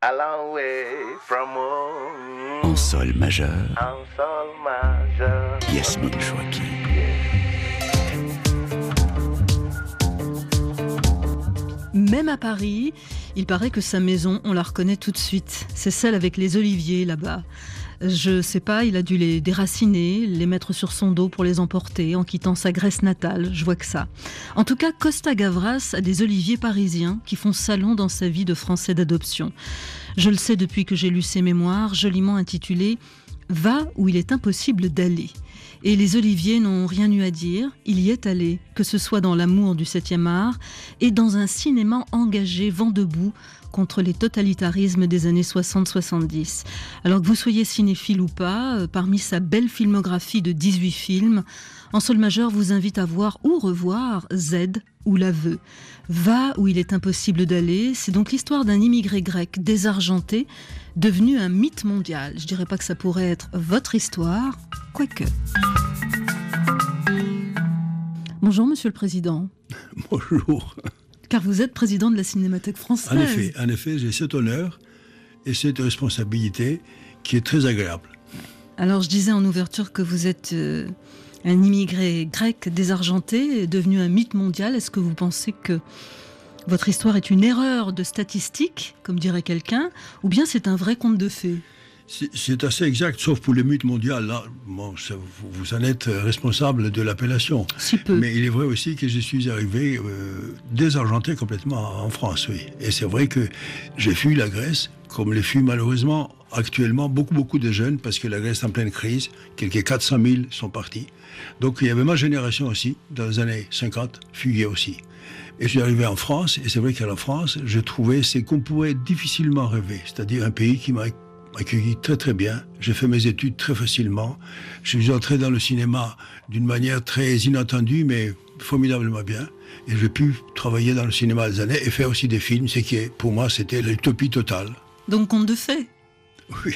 A long way from home. En sol majeur, En sol majeur. Yasmine Chouaki. Même à Paris, il paraît que sa maison, on la reconnaît tout de suite. C'est celle avec les oliviers là-bas. Je sais pas, il a dû les déraciner, les mettre sur son dos pour les emporter en quittant sa Grèce natale, je vois que ça. En tout cas, Costa Gavras a des oliviers parisiens qui font salon dans sa vie de Français d'adoption. Je le sais depuis que j'ai lu ses mémoires, joliment intitulées « Va où il est impossible d'aller ». Et les oliviers n'ont rien eu à dire, il y est allé, que ce soit dans l'amour du 7e art et dans un cinéma engagé vent debout contre les totalitarismes des années 60-70. Alors que vous soyez cinéphile ou pas, parmi sa belle filmographie de 18 films, En sol majeur vous invite à voir ou revoir Z ou L'aveu. Va où il est impossible d'aller, c'est donc l'histoire d'un immigré grec désargenté, devenu un mythe mondial. Je dirais pas que ça pourrait être votre histoire, quoique. Bonjour Monsieur le Président. Bonjour. Car vous êtes président de la Cinémathèque française. En effet, j'ai cet honneur et cette responsabilité qui est très agréable. Alors je disais en ouverture que vous êtes un immigré grec désargenté, devenu un mythe mondial. Est-ce que vous pensez que votre histoire est une erreur de statistique, comme dirait quelqu'un, ou bien c'est un vrai conte de fées ? C'est assez exact, sauf pour le mythe mondial. Là, bon, vous en êtes responsable de l'appellation. Si peu. Mais il est vrai aussi que je suis arrivé désargenté complètement en France, oui. Et c'est vrai que j'ai fui la Grèce, comme les fuient malheureusement actuellement beaucoup de jeunes, parce que la Grèce est en pleine crise. Quelques 400 000 sont partis. Donc il y avait ma génération aussi, dans les années 50, fuyait aussi. Et je suis arrivé en France, et c'est vrai qu'à la France, je trouvais ce qu'on pouvait difficilement rêver, c'est-à-dire un pays qui m'a accueilli très très bien. J'ai fait mes études très facilement. Je suis entré dans le cinéma d'une manière très inattendue, mais formidablement bien. Et j'ai pu travailler dans le cinéma des années et faire aussi des films, ce qui, pour moi, c'était l'utopie totale. Donc conte de fées. Oui.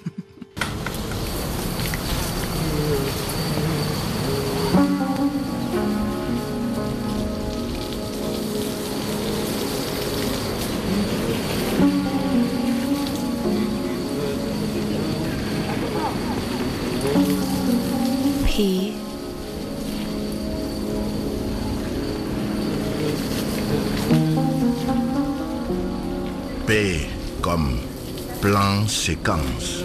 P. P comme plan séquence.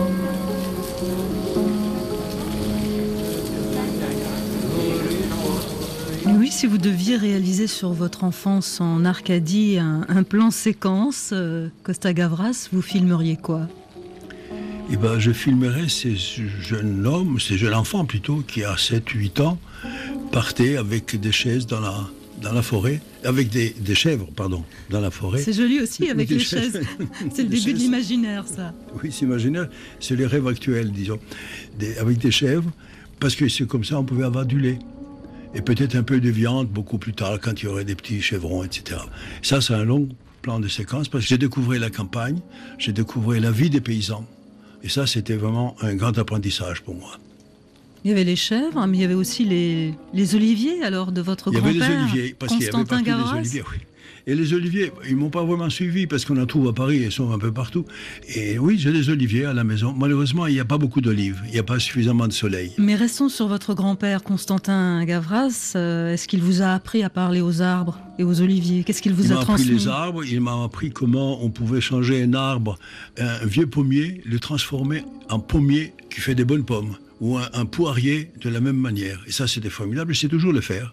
Oui, si vous deviez réaliser sur votre enfance en Arcadie un plan séquence, Costa Gavras, vous filmeriez quoi ? Eh ben, je filmerais ces jeunes enfants plutôt, qui à 7-8 ans, partaient avec des chaises dans la forêt, avec des chèvres, pardon, dans la forêt. C'est joli aussi, avec les chaises. C'est le début de l'imaginaire, ça. Oui, c'est imaginaire, c'est les rêves actuels, disons. Avec des chèvres, parce que c'est comme ça, on pouvait avoir du lait. Et peut-être un peu de viande beaucoup plus tard, quand il y aurait des petits chevrons, etc. Ça, c'est un long plan de séquence, parce que j'ai découvert la campagne, j'ai découvert la vie des paysans. Et ça, c'était vraiment un grand apprentissage pour moi. Il y avait les chèvres, mais il y avait aussi les oliviers, alors, de votre grand-père, il y avait les oliviers, parce qu'il y avait Constantin partout Gavras. des oliviers, oui. Et les oliviers, ils ne m'ont pas vraiment suivi, parce qu'on en trouve à Paris, ils sont un peu partout. Et oui, j'ai des oliviers à la maison. Malheureusement, il n'y a pas beaucoup d'olives, il n'y a pas suffisamment de soleil. Mais restons sur votre grand-père, Constantin Gavras. Est-ce qu'il vous a appris à parler aux arbres et aux oliviers ? Qu'est-ce qu'il vous a transmis ? Il m'a appris les arbres, il m'a appris comment on pouvait changer un arbre, un vieux pommier, le transformer en pommier qui fait des bonnes pommes, ou un poirier de la même manière. Et ça, c'était formidable, je sais toujours le faire.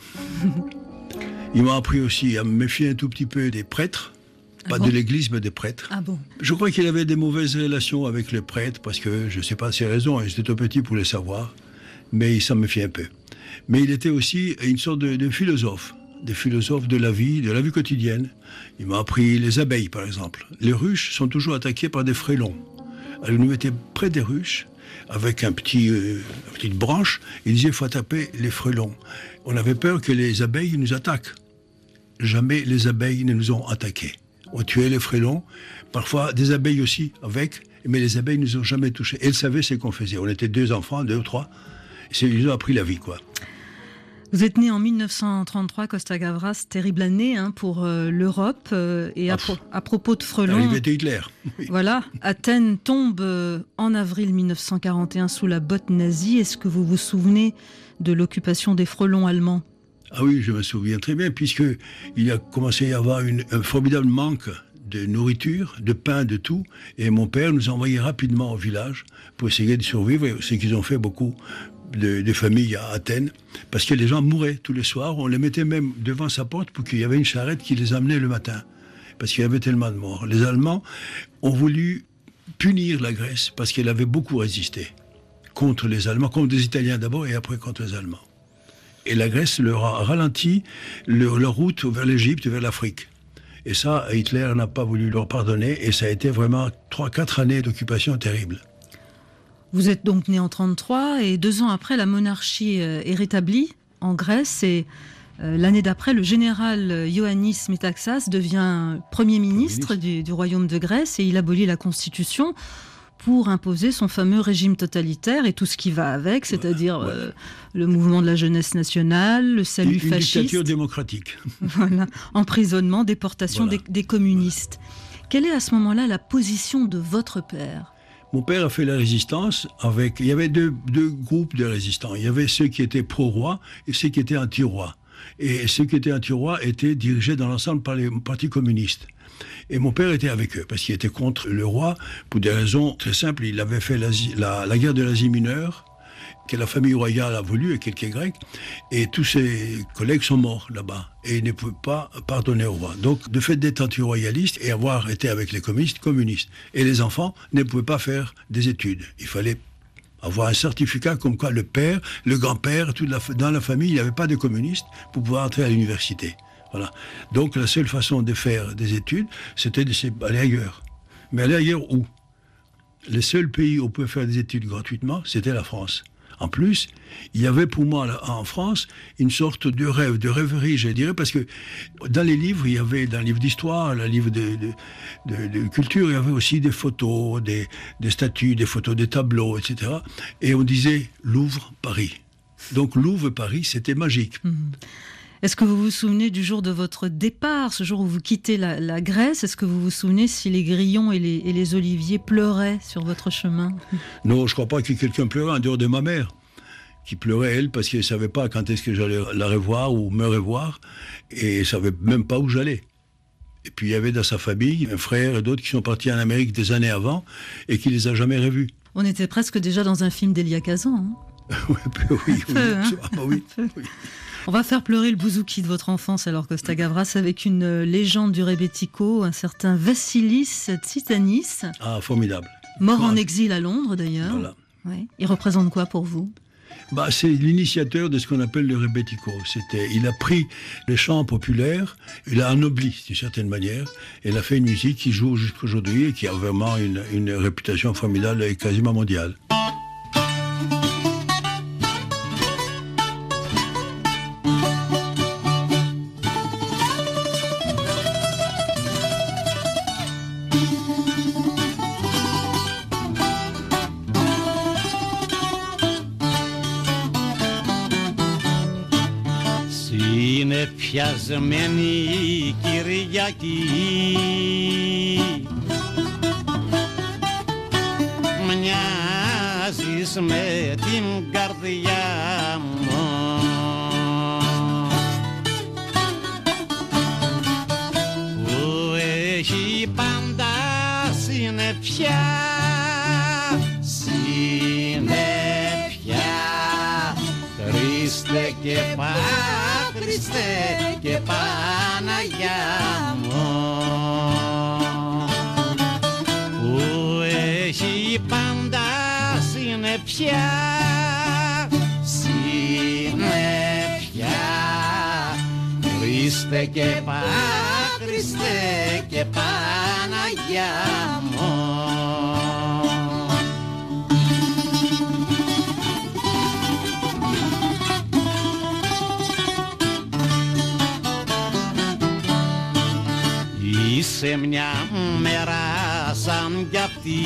Il m'a appris aussi à me méfier un tout petit peu des prêtres, pas de l'église, mais des prêtres. Ah bon ? Je crois qu'il avait des mauvaises relations avec les prêtres, parce que je ne sais pas ses raisons, j'étais trop petit pour les savoir, mais il s'en méfiait un peu. Mais il était aussi une sorte de philosophe, des philosophes de la vie quotidienne. Il m'a appris les abeilles, par exemple. Les ruches sont toujours attaquées par des frelons. Alors, il nous mettait près des ruches, avec une petite branche, il disait « il faut taper les frelons ». On avait peur que les abeilles nous attaquent. Jamais les abeilles ne nous ont attaqués. On tuait les frelons, parfois des abeilles aussi avec, mais les abeilles ne nous ont jamais touchés. Elles savaient ce qu'on faisait. On était 2 enfants, 2 ou 3. Ils nous ont appris la vie, quoi. Vous êtes né en 1933, Costa Gavras, terrible année pour l'Europe. Et à propos de Frelon, L'arrivée d'Hitler. Oui. Voilà, Athènes tombe en avril 1941 sous la botte nazie. Est-ce que vous vous souvenez de l'occupation des frelons allemands ? Ah oui, je me souviens très bien, puisqu'il a commencé à y avoir un formidable manque de nourriture, de pain, de tout. Et mon père nous a envoyés rapidement au village pour essayer de survivre. Et c'est qu'ils ont fait beaucoup de familles à Athènes, parce que les gens mouraient tous les soirs. On les mettait même devant sa porte pour qu'il y avait une charrette qui les amenait le matin, parce qu'il y avait tellement de morts. Les Allemands ont voulu punir la Grèce, parce qu'elle avait beaucoup résisté contre les Allemands, contre les Italiens d'abord, et après contre les Allemands. Et la Grèce leur a ralenti leur route vers l'Égypte, vers l'Afrique. Et ça, Hitler n'a pas voulu leur pardonner, et ça a été vraiment 3-4 années d'occupation terrible. Vous êtes donc né en 1933 et 2 ans après, la monarchie est rétablie en Grèce et l'année d'après, le général Ioannis Metaxas devient Premier ministre du royaume de Grèce et il abolit la Constitution pour imposer son fameux régime totalitaire et tout ce qui va avec, c'est-à-dire le mouvement de la jeunesse nationale, le salut fasciste. Une dictature démocratique. Voilà, emprisonnement, déportation des communistes. Quelle est à ce moment-là la position de votre père ? Mon père a fait la résistance avec... Il y avait deux groupes de résistants. Il y avait ceux qui étaient pro-roi et ceux qui étaient anti-roi. Et ceux qui étaient anti-roi étaient dirigés dans l'ensemble par les partis communistes. Et mon père était avec eux, parce qu'il était contre le roi, pour des raisons très simples. Il avait fait la guerre de l'Asie mineure, que la famille royale a voulu, et quelques Grecs, et tous ses collègues sont morts là-bas, et il ne peut pas pardonner au roi. Donc, de fait d'être anti-royaliste et avoir été avec les communistes, et les enfants ne pouvaient pas faire des études. Il fallait avoir un certificat comme quoi le père, le grand-père, dans la famille, il n'y avait pas de communistes pour pouvoir entrer à l'université. Voilà. Donc, la seule façon de faire des études, c'était d'aller ailleurs. Mais aller ailleurs où ? Le seul pays où on pouvait faire des études gratuitement, c'était la France. En plus, il y avait pour moi en France une sorte de rêve, de rêverie, je dirais, parce que dans les livres, il y avait, dans les livres d'histoire, les livres de culture, il y avait aussi des photos, des statues, des photos, des tableaux, etc. Et on disait Louvre, Paris. Donc Louvre, Paris, c'était magique. Est-ce que vous vous souvenez du jour de votre départ, ce jour où vous quittez la Grèce ? Est-ce que vous vous souvenez si les grillons et les oliviers pleuraient sur votre chemin ? Non, je ne crois pas que quelqu'un pleurait en dehors de ma mère, qui pleurait, elle, parce qu'elle ne savait pas quand est-ce que j'allais la revoir ou me revoir, et elle ne savait même pas où j'allais. Et puis il y avait dans sa famille un frère et d'autres qui sont partis en Amérique des années avant, et qui ne les a jamais revus. On était presque déjà dans un film d'Elia Kazan. Oui. On va faire pleurer le bouzouki de votre enfance, alors Costa Gavras, avec une légende du rebetiko, un certain Vassilis Tsitanis. Ah, formidable. Mort en exil à Londres, d'ailleurs. Voilà. Ouais. Il représente quoi pour vous ? C'est l'initiateur de ce qu'on appelle le rebetiko. Il a pris les chants populaires, il a anobli d'une certaine manière, et il a fait une musique qui joue jusqu'aujourd'hui et qui a vraiment une réputation formidable et quasiment mondiale. Είναι πιασμένη Κυριακή, μοιάζεις με την καρδιά μου, που έχει πάντα συννεφιά, Χριστέ και Χριστέ και Παναγιά μου, που έχει πάντα συννεφιά, Χριστέ και Χριστέ και Παναγιά μου. Είσαι μια μέρα σαν κι αυτή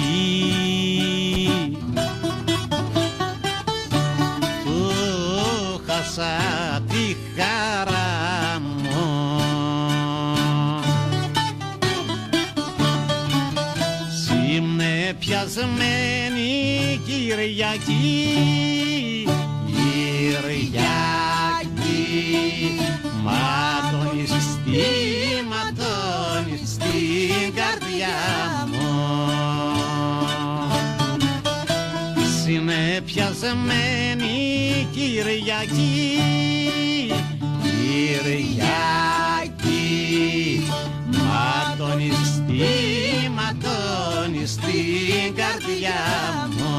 που χάσα τη χαρά μου. Σήμνε πιασμένη Κυριακή, Κυριακή, ματώνεις στην καρδιά μου. Σήμνε πιασμένη Κυριακή, Κυριακή, ματώνεις στην καρδιά μου.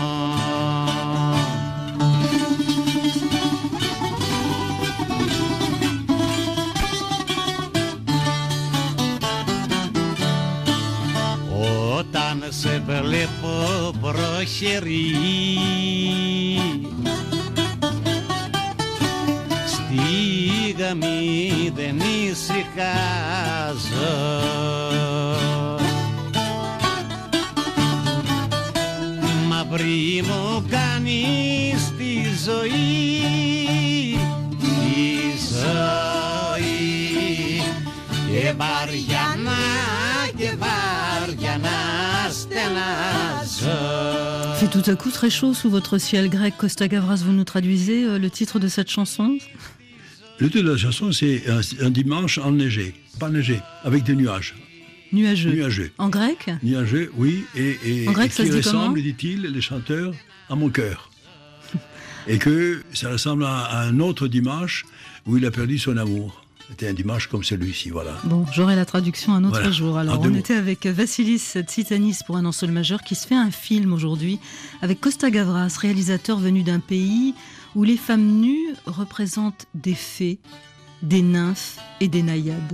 Όταν σε βλέπω προχερή στη γραμμή δεν ησυχάζω. Μαύρη μου κάνεις τη ζωή, και βαριά να στενάζω. C'est tout à coup très chaud sous votre ciel grec. Costa Gavras, vous nous traduisez le titre de cette chanson? Le titre de la chanson, c'est un dimanche enneigé, pas neigé, avec des nuages. Nuageux. Nuageux. En grec? Nuageux, oui, et en grec, ça qui se dit ressemble, comment? dit-il, les chanteurs, à mon cœur. Et que ça ressemble à un autre dimanche où il a perdu son amour. C'était un dimanche comme celui-ci, voilà. Bon, j'aurai la traduction un autre Voilà. jour. Alors, on était avec Vassilis Tsitanis pour un an sol majeur qui se fait un film aujourd'hui avec Costa Gavras, réalisateur venu d'un pays où les femmes nues représentent des fées, des nymphes et des naïades.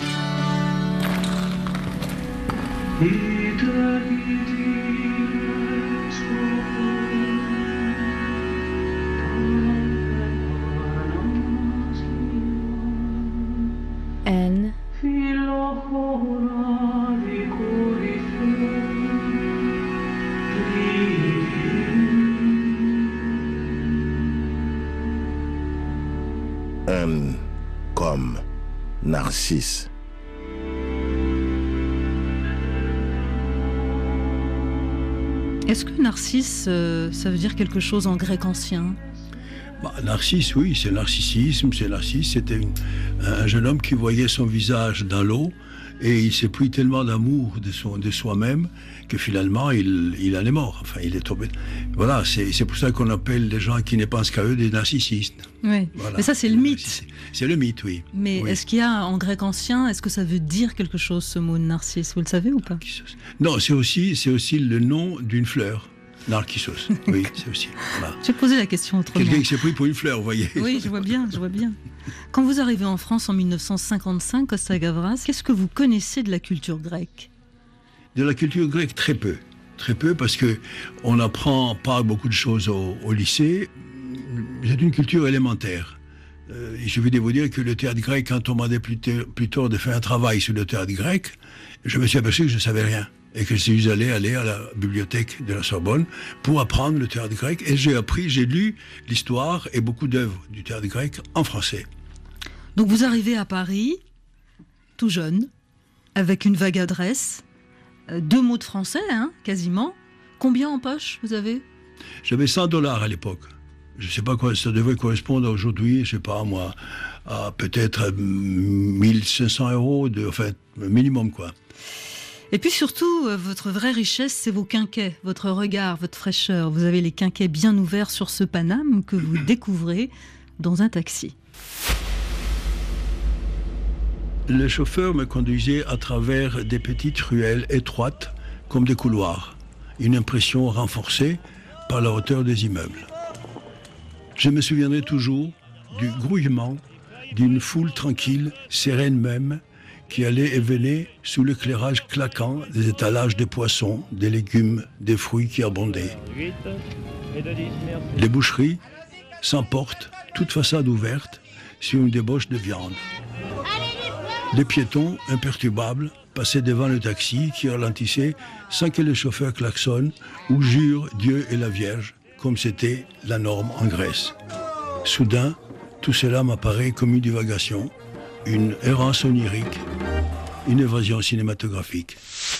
N. N comme Narcisse. Est-ce que Narcisse, ça veut dire quelque chose en grec ancien? Narcisse, oui, c'est narcissisme, c'est Narcisse. C'était un jeune homme qui voyait son visage dans l'eau et il s'est pris tellement d'amour de soi-même que finalement il en est mort. Enfin, il est tombé. Voilà, c'est pour ça qu'on appelle les gens qui ne pensent qu'à eux des narcissistes. Oui, voilà. Mais ça c'est le mythe. C'est le mythe, oui. Mais oui. Est-ce qu'il y a en grec ancien, est-ce que ça veut dire quelque chose ce mot Narcisse? Vous le savez ou pas? Non, c'est aussi le nom d'une fleur. Narcissus, oui, c'est aussi. Voilà. Je vais poser la question autrement. Quelqu'un qui s'est pris pour une fleur, vous voyez. Oui, je vois bien. Quand vous arrivez en France en 1955, Costa Gavras, qu'est-ce que vous connaissez de la culture grecque? De la culture grecque, très peu. Très peu, parce qu'on n'apprend pas beaucoup de choses au lycée. C'est une culture élémentaire. Il suffit de vous dire que le théâtre grec, quand on m'a demandé plus tard de faire un travail sur le théâtre grec, je me suis aperçu que je ne savais rien. Et que je suis allé à la bibliothèque de la Sorbonne pour apprendre le théâtre grec. Et j'ai lu l'histoire et beaucoup d'œuvres du théâtre grec en français. Donc vous arrivez à Paris, tout jeune, avec une vague adresse, 2 mots de français, quasiment. Combien en poche vous avez? J'avais $100 à l'époque. Je ne sais pas quoi, ça devrait correspondre aujourd'hui, je ne sais pas moi, à peut-être 1500 €, enfin, minimum quoi. Et puis surtout, votre vraie richesse, c'est vos quinquets, votre regard, votre fraîcheur. Vous avez les quinquets bien ouverts sur ce Paname que vous découvrez dans un taxi. Le chauffeur me conduisait à travers des petites ruelles étroites, comme des couloirs. Une impression renforcée par la hauteur des immeubles. Je me souviendrai toujours du grouillement d'une foule tranquille, sereine même, qui allait et venait sous l'éclairage claquant des étalages de poissons, des légumes, des fruits qui abondaient. Les boucheries, sans porte, toute façade ouverte, sur une débauche de viande. Les piétons, imperturbables, passaient devant le taxi qui ralentissait sans que le chauffeur klaxonne ou jure Dieu et la Vierge, comme c'était la norme en Grèce. Soudain, Tout cela m'apparaît comme une divagation, une errance onirique, une évasion cinématographique.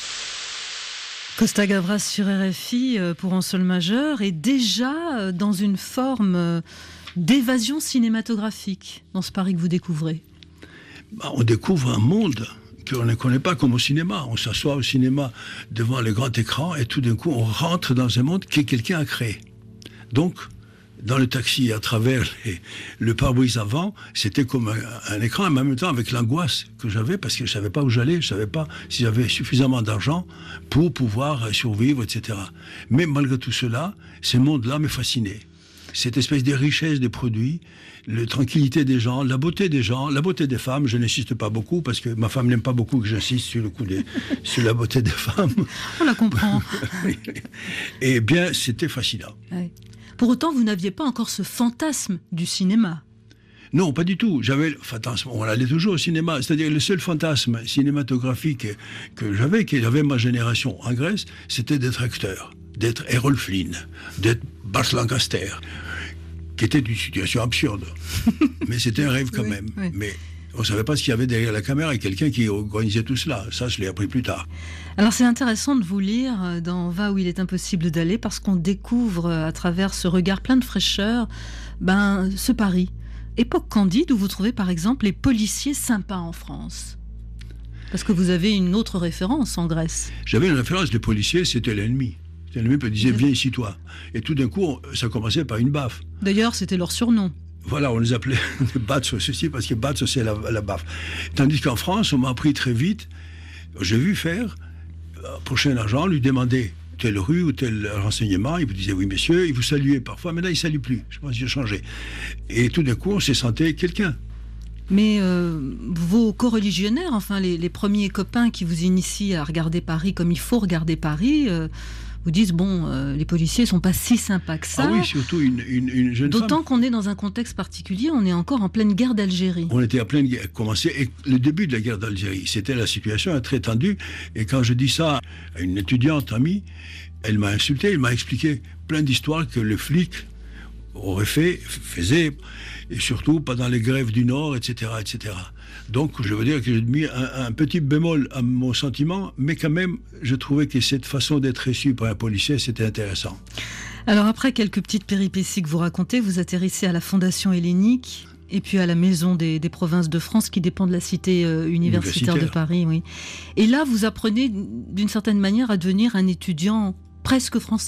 Costa Gavras sur RFI pour En Sol majeur est déjà dans une forme d'évasion cinématographique dans ce Paris que vous découvrez. On découvre un monde qu'on ne connaît pas comme au cinéma. On s'assoit au cinéma devant le grand écran et tout d'un coup on rentre dans un monde que quelqu'un a créé. Donc, dans le taxi, à travers le pare-brise avant, c'était comme un écran, et en même temps avec l'angoisse que j'avais, parce que je ne savais pas où j'allais, je ne savais pas si j'avais suffisamment d'argent pour pouvoir survivre, etc. Mais malgré tout cela, ce monde-là me fascinait. Cette espèce de richesse des produits, la tranquillité des gens, la beauté des femmes, je n'insiste pas beaucoup, parce que ma femme n'aime pas beaucoup que j'insiste sur la beauté des femmes. On la comprend. Eh bien, c'était fascinant. Ouais. Pour autant, vous n'aviez pas encore ce fantasme du cinéma. Non, pas du tout. J'avais le fantasme, on allait toujours au cinéma. C'est-à-dire le seul fantasme cinématographique que j'avais ma génération en Grèce, c'était d'être acteur, d'être Errol Flynn, d'être Burt Lancaster, qui était une situation absurde. Mais c'était un rêve quand même. Oui. Mais on ne savait pas ce qu'il y avait derrière la caméra et quelqu'un qui organisait tout cela. Ça, je l'ai appris plus tard. Alors c'est intéressant de vous lire dans Va où il est impossible d'aller, parce qu'on découvre à travers ce regard plein de fraîcheur ce Paris. Époque candide où vous trouvez par exemple les policiers sympas en France. Parce que vous avez une autre référence en Grèce. J'avais une référence, les policiers, c'était l'ennemi. L'ennemi me disait, viens ici toi. Et tout d'un coup, ça commençait par une baffe. D'ailleurs, c'était leur surnom. Voilà, on les appelait les bats ceci, parce que bats, c'est la baffe. Tandis qu'en France, on m'a appris très vite, j'ai vu faire, prochain agent, lui demander telle rue ou tel renseignement, il vous disait oui monsieur, il vous saluait parfois, mais là il ne salue plus, je pense qu'il a changé. Et tout d'un coup, on s'est senti quelqu'un. Mais vos coreligionnaires, enfin les premiers copains qui vous initient à regarder Paris comme il faut regarder Paris, vous disent les policiers sont pas si sympas que ça. Ah oui, surtout une jeune femme. D'autant qu'on est dans un contexte particulier, on est encore en pleine guerre d'Algérie. On était en pleine guerre, et le début de la guerre d'Algérie, c'était la situation très tendue. Et quand je dis ça à une étudiante amie, elle m'a insulté, elle m'a expliqué plein d'histoires que le flic faisait, et surtout pendant les grèves du Nord, etc., etc. Donc, je veux dire que j'ai mis un petit bémol à mon sentiment, mais quand même, je trouvais que cette façon d'être reçu par un policier, c'était intéressant. Alors, après quelques petites péripéties que vous racontez, vous atterrissez à la Fondation hellénique, et puis à la Maison des provinces de France, qui dépend de la cité universitaire de Paris. Oui. Et là, vous apprenez, d'une certaine manière, à devenir un étudiant presque français ?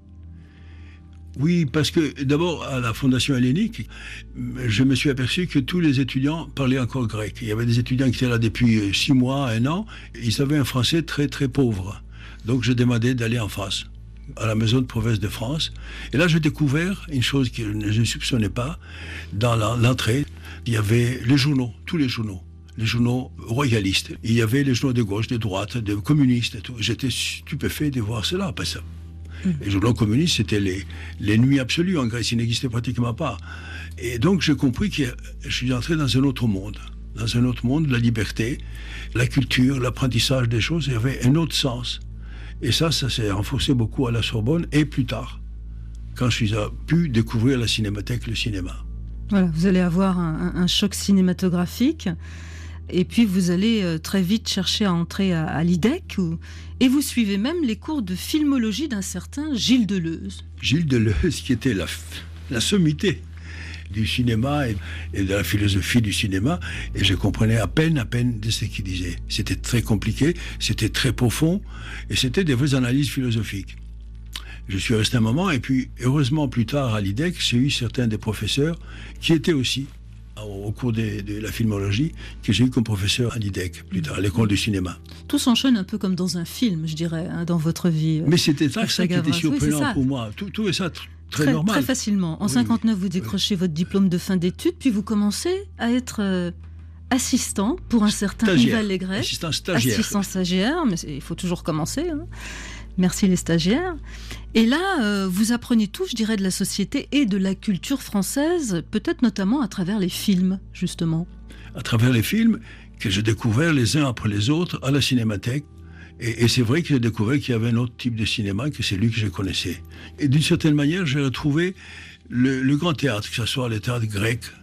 Oui, parce que d'abord, à la Fondation hellénique, je me suis aperçu que tous les étudiants parlaient encore grec. Il y avait des étudiants qui étaient là depuis 6 mois, 1 an, et ils avaient un français très très pauvre. Donc j'ai demandé d'aller en France, à la Maison de province de France. Et là, j'ai découvert une chose que je ne soupçonnais pas. Dans l'entrée, il y avait les journaux, tous les journaux royalistes. Il y avait les journaux de gauche, de droite, de communistes et tout. J'étais stupéfait de voir cela, après ça. Les journaux communistes, c'était l'ennemi absolu en Grèce, ils n'existaient pratiquement pas. Et donc j'ai compris que je suis entré dans un autre monde, la liberté, la culture, l'apprentissage des choses, il y avait un autre sens. Et ça s'est renforcé beaucoup à la Sorbonne, et plus tard, quand j'ai pu découvrir la cinémathèque, le cinéma. Voilà, vous allez avoir un choc cinématographique. Et puis vous allez très vite chercher à entrer à l'IDEC, et vous suivez même les cours de filmologie d'un certain Gilles Deleuze. Gilles Deleuze, qui était la sommité du cinéma et de la philosophie du cinéma, et je comprenais à peine de ce qu'il disait. C'était très compliqué, c'était très profond, et c'était des vraies analyses philosophiques. Je suis resté un moment, et puis heureusement plus tard à l'IDEC, j'ai eu certains des professeurs qui étaient aussi au cours de la filmologie, que j'ai eu comme professeur à l'IDEC, plus tard, à l'école du cinéma. Tout s'enchaîne un peu comme dans un film, je dirais, dans votre vie. Mais c'était ça qui était surprenant pour moi. Tout est ça très normal. Très facilement. En 59, vous décrochez votre diplôme de fin d'études, puis vous commencez à être assistant pour un certain Yves Allégret. Assistant stagiaire, mais il faut toujours commencer. Hein. Merci les stagiaires. Et là, vous apprenez tout, je dirais, de la société et de la culture française, peut-être notamment à travers les films, justement. À travers les films que j'ai découverts les uns après les autres à la Cinémathèque. Et c'est vrai que j'ai découvert qu'il y avait un autre type de cinéma, que c'est lui que je connaissais. Et d'une certaine manière, j'ai retrouvé le grand théâtre, que ce soit le théâtre grec,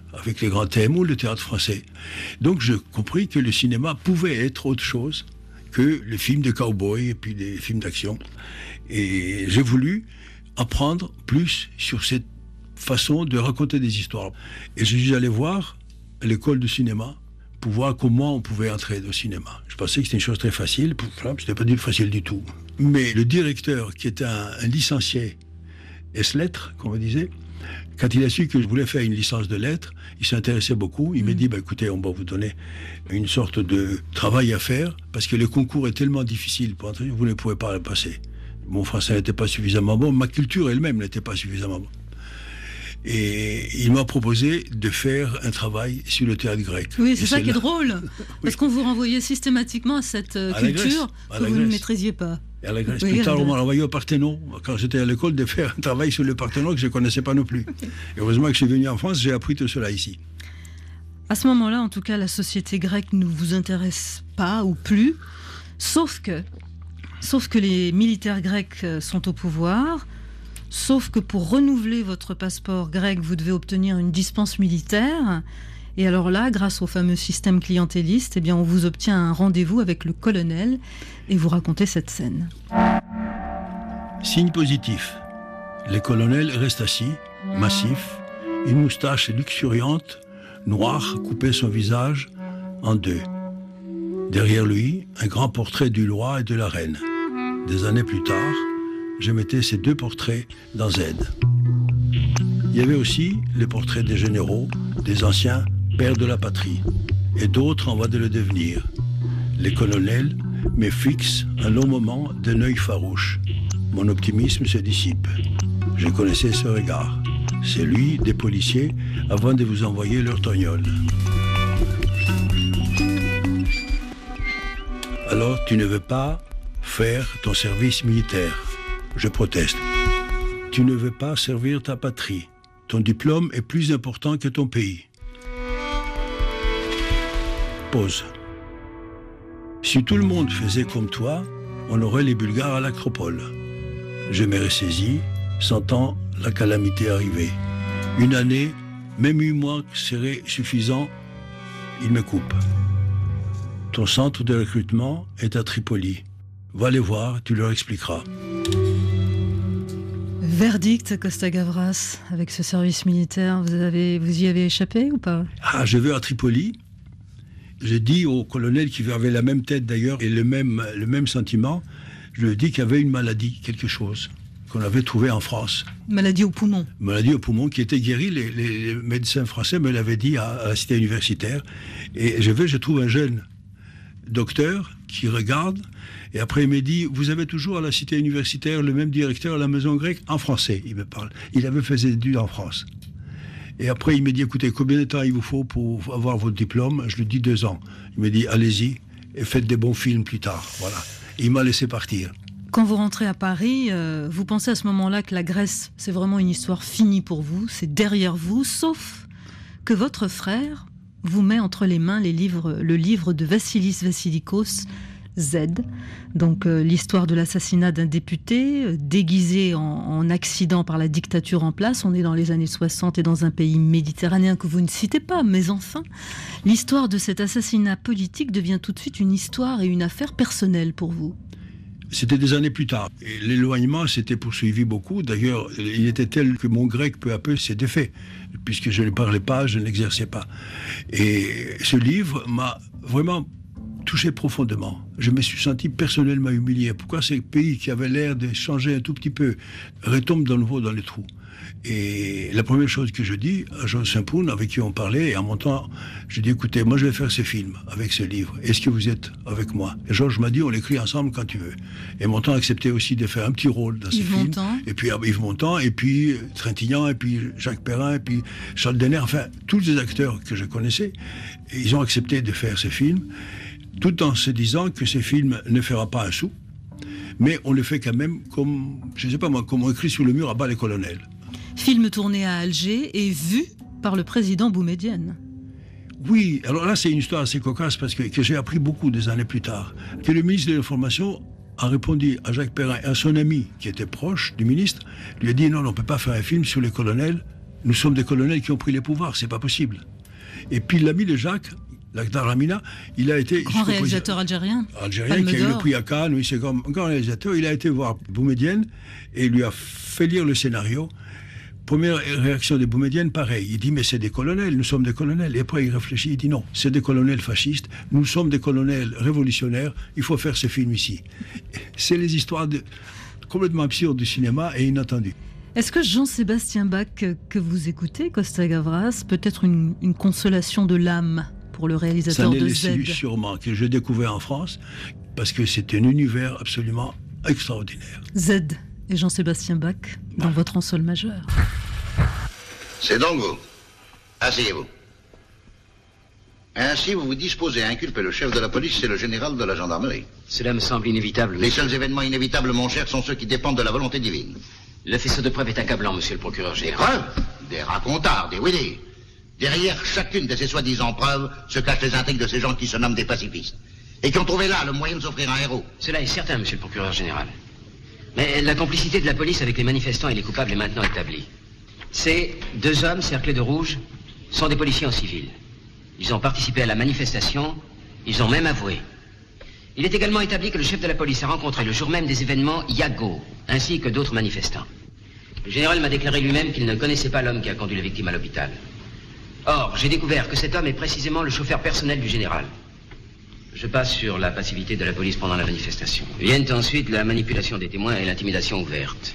avec les grands thèmes ou le théâtre français. Donc j'ai compris que le cinéma pouvait être autre chose que les films de cow-boys et puis des films d'action. Et j'ai voulu apprendre plus sur cette façon de raconter des histoires. Et je suis allé voir l'école de cinéma pour voir comment on pouvait entrer au cinéma. Je pensais que c'était une chose très facile, c'était pas facile du tout. Mais le directeur, qui était un licencié S-lettres, comme on disait, quand il a su que je voulais faire une licence de lettres, il s'intéressait beaucoup. Il m'a dit, écoutez, on va vous donner une sorte de travail à faire, parce que le concours est tellement difficile pour entrer, vous ne pouvez pas le passer. Mon français n'était pas suffisamment bon, ma culture elle-même n'était pas suffisamment bonne. Et il m'a proposé de faire un travail sur le théâtre grec. Oui, c'est ça qui est drôle, parce qu'on vous renvoyait systématiquement à cette culture que vous ne maîtrisiez pas. Et à la Grèce. Plus tard, on m'a envoyé au Parthénon, quand j'étais à l'école, de faire un travail sur le Parthénon que je ne connaissais pas non plus. Et heureusement que je suis venu en France, j'ai appris tout cela ici. À ce moment-là, en tout cas, la société grecque ne vous intéresse pas ou plus, sauf que les militaires grecs sont au pouvoir, sauf que pour renouveler votre passeport grec, vous devez obtenir une dispense militaire. Et alors là, grâce au fameux système clientéliste, eh bien, on vous obtient un rendez-vous avec le colonel et vous racontez cette scène. Signe positif. Le colonel reste assis, massif, une moustache luxuriante, noire, coupait son visage en deux. Derrière lui, un grand portrait du roi et de la reine. Des années plus tard, je mettais ces deux portraits dans Z. Il y avait aussi les portraits des généraux, des anciens pères de la patrie, et d'autres en voie de le devenir. Les colonels me fixent un long moment d'un œil farouche. Mon optimisme se dissipe. Je connaissais ce regard. C'est lui des policiers avant de vous envoyer leur tognole. Alors tu ne veux pas faire ton service militaire. Je proteste. Tu ne veux pas servir ta patrie. Ton diplôme est plus important que ton pays. Pause. Si tout le monde faisait comme toi, on aurait les Bulgares à l'Acropole. Je me ressaisis, sentant la calamité arriver. Une année, même 8 mois serait suffisant, il me coupe. Ton centre de recrutement est à Tripoli. Va les voir, tu leur expliqueras. Verdict, Costa Gavras, avec ce service militaire, vous y avez échappé ou pas? Je vais à Tripoli. J'ai dit au colonel qui avait la même tête d'ailleurs et le même sentiment, je lui ai dit qu'il y avait une maladie, quelque chose, qu'on avait trouvé en France. Maladie au poumon. Maladie au poumon qui était guérie, les médecins français me l'avaient dit à la cité universitaire. Et je trouve un jeune docteur qui regarde, et après il me dit, vous avez toujours à la cité universitaire le même directeur à la maison grecque, en français, il me parle. Il avait fait des études en France. Et après, il me dit, écoutez, combien de temps il vous faut pour avoir votre diplôme? Je lui dis 2 ans. Il me dit, allez-y, et faites des bons films plus tard. Voilà. Et il m'a laissé partir. Quand vous rentrez à Paris, vous pensez à ce moment-là que la Grèce, c'est vraiment une histoire finie pour vous, c'est derrière vous, sauf que votre frère vous met entre les mains le livre de Vassilis Vassilikos, Z, donc l'histoire de l'assassinat d'un député déguisé en accident par la dictature en place. On est dans les années 60 et dans un pays méditerranéen que vous ne citez pas, mais enfin, l'histoire de cet assassinat politique devient tout de suite une histoire et une affaire personnelle pour vous. C'était des années plus tard. Et l'éloignement s'était poursuivi beaucoup. D'ailleurs, il était tel que mon grec, peu à peu, s'est défait, puisque je ne parlais pas, je n'exerçais pas. Et ce livre m'a vraiment touché profondément. Je me suis senti personnellement humilié. Pourquoi ces pays qui avaient l'air de changer un tout petit peu retombent de nouveau dans les trous? Et la première chose que je dis à Jean Saint-Poun, avec qui on parlait, et en montant, je dis, écoutez, moi je vais faire ce film avec ce livre. Est-ce que vous êtes avec moi? Et Georges m'a dit, on l'écrit ensemble quand tu veux. Et Montand a accepté aussi de faire un petit rôle dans ce film. Et puis Yves Montand, et puis Trintignant, et puis Jacques Perrin, et puis Charles Denner, enfin, tous les acteurs que je connaissais, ils ont accepté de faire ce film, tout en se disant que ce film ne fera pas un sou, mais on le fait quand même comme, je ne sais pas moi, comme on écrit sur le mur à bas les colonels. Film tourné à Alger et vu par le président Boumedienne. Oui, alors là c'est une histoire assez cocasse parce que j'ai appris beaucoup des années plus tard. Que le ministre de l'Information a répondu à Jacques Perrin et à son ami qui était proche du ministre, lui a dit non, on ne peut pas faire un film sur les colonels Nous sommes des colonels qui ont pris les pouvoirs, c'est pas possible. Et puis l'ami de Jacques, Lakhdar Lamina, il a été... Grand réalisateur algérien. Algérien qui a eu le prix à Cannes, oui, c'est comme un grand réalisateur. Il a été voir Boumedienne et il lui a fait lire le scénario. Première réaction de Boumedienne, pareil. Il dit, mais c'est des colonels, nous sommes des colonels. Et après, il réfléchit, il dit, non, c'est des colonels fascistes, nous sommes des colonels révolutionnaires, il faut faire ce film ici. C'est les histoires complètement absurdes du cinéma et inattendues. Est-ce que Jean-Sébastien Bach, que vous écoutez, Costa Gavras, peut être une consolation de l'âme pour le réalisateur de Z? Sûrement, que j'ai découvert en France, parce que c'est un univers absolument extraordinaire. Z et Jean-Sébastien Bach dans votre en sol majeur. C'est donc vous. Asseyez-vous. Ainsi, vous vous disposez à inculper le chef de la police et le général de la gendarmerie. Cela me semble inévitable. Les seuls événements inévitables, mon cher, sont ceux qui dépendent de la volonté divine. Le faisceau de preuves est accablant, monsieur le procureur Des général. preuves, des racontards, des oui-dire. Derrière chacune de ces soi-disant preuves se cachent les intrigues de ces gens qui se nomment des pacifistes. Et qui ont trouvé là le moyen de s'offrir un héros. Cela est certain, monsieur le procureur général. Mais la complicité de la police avec les manifestants et les coupables est maintenant établie. Ces deux hommes, cerclés de rouge, sont des policiers en civil. Ils ont participé à la manifestation, ils ont même avoué. Il est également établi que le chef de la police a rencontré le jour même des événements Yago, ainsi que d'autres manifestants. Le général m'a déclaré lui-même qu'il ne connaissait pas l'homme qui a conduit la victime à l'hôpital. Or, j'ai découvert que cet homme est précisément le chauffeur personnel du général. Je passe sur la passivité de la police pendant la manifestation. Viennent ensuite la manipulation des témoins et l'intimidation ouverte.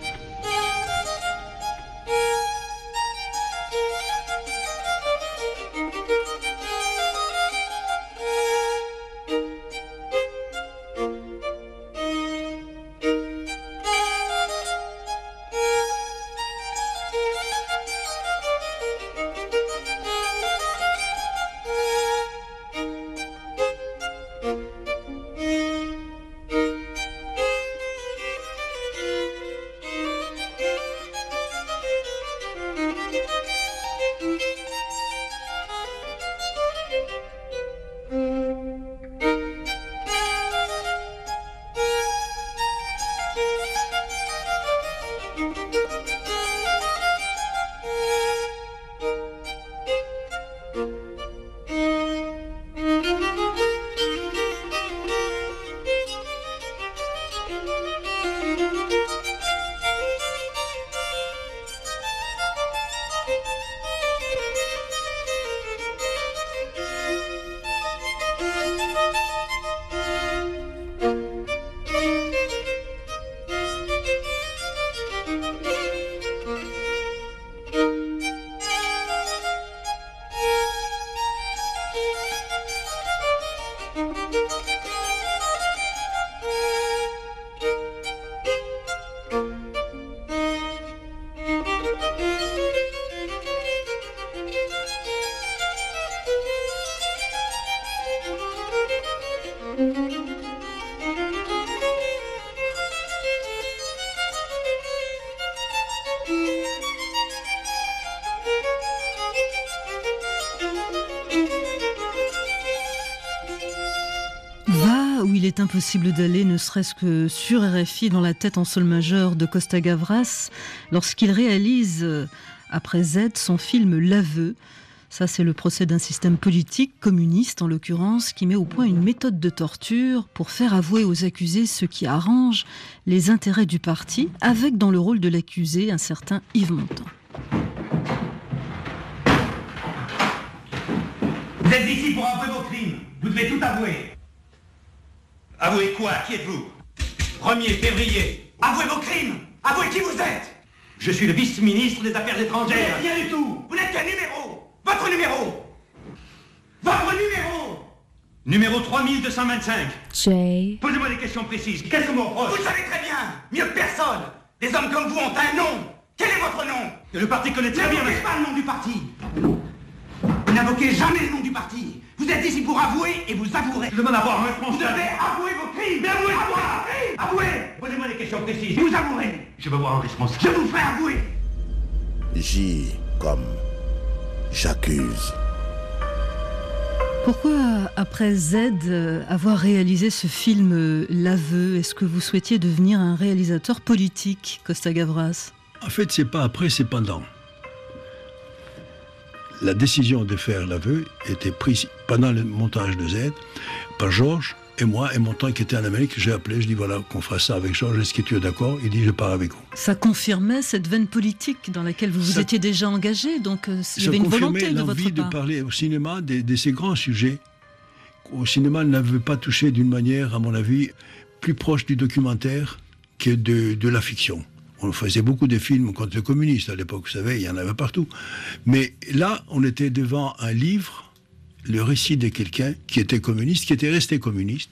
est impossible d'aller, ne serait-ce que sur RFI, dans la tête en sol majeur de Costa Gavras, lorsqu'il réalise, après Z, son film L'Aveu. Ça, c'est le procès d'un système politique, communiste en l'occurrence, qui met au point une méthode de torture pour faire avouer aux accusés ce qui arrange les intérêts du parti, avec dans le rôle de l'accusé un certain Yves Montand. Vous êtes ici pour avouer vos crimes. Vous devez tout avouer. Avouez quoi? Qui êtes-vous? 1er février. Avouez vos crimes. Avouez qui vous êtes. Je suis le vice-ministre des Affaires Vous étrangères. n'êtes rien du tout. Vous n'êtes qu'un numéro. Votre numéro. Votre numéro. Numéro 3225. Jay. Posez-moi des questions précises. Qu'est-ce que vous reproche? Vous le savez très bien. Mieux que personne. Des hommes comme vous ont un nom. Quel est votre nom? Que le parti connaît très bien. N'invoquez pas le nom du parti. Vous n'invoquez jamais le nom du parti. Vous êtes ici pour avouer et vous avouerez. Je demande à voir un Vous responsable. devez avouer vos crimes. Avouez quoi? Avouez. Posez-moi des questions précises. Vous avouerez. Je veux voir un responsable. Je vous ferai avouer. J comme j'accuse. Pourquoi, après Z, avoir réalisé ce film L'Aveu, est-ce que vous souhaitiez devenir un réalisateur politique, Costa Gavras? En fait, c'est pas après, c'est pendant. La décision de faire l'aveu était prise pendant le montage de Z par Georges et moi et mon temps qui était en Amérique. J'ai appelé, je dis voilà qu'on fera ça avec Georges, est-ce que tu es d'accord? Il dit je pars avec vous. Ça confirmait cette veine politique dans laquelle vous étiez déjà engagé, donc il y avait une volonté de votre part. Ça confirmait l'envie de parler au cinéma de ces grands sujets. Au cinéma, il n'avait pas touché d'une manière, à mon avis, plus proche du documentaire que de la fiction. On faisait beaucoup de films contre les communistes à l'époque, vous savez, il y en avait partout. Mais là, on était devant un livre, le récit de quelqu'un qui était communiste, qui était resté communiste,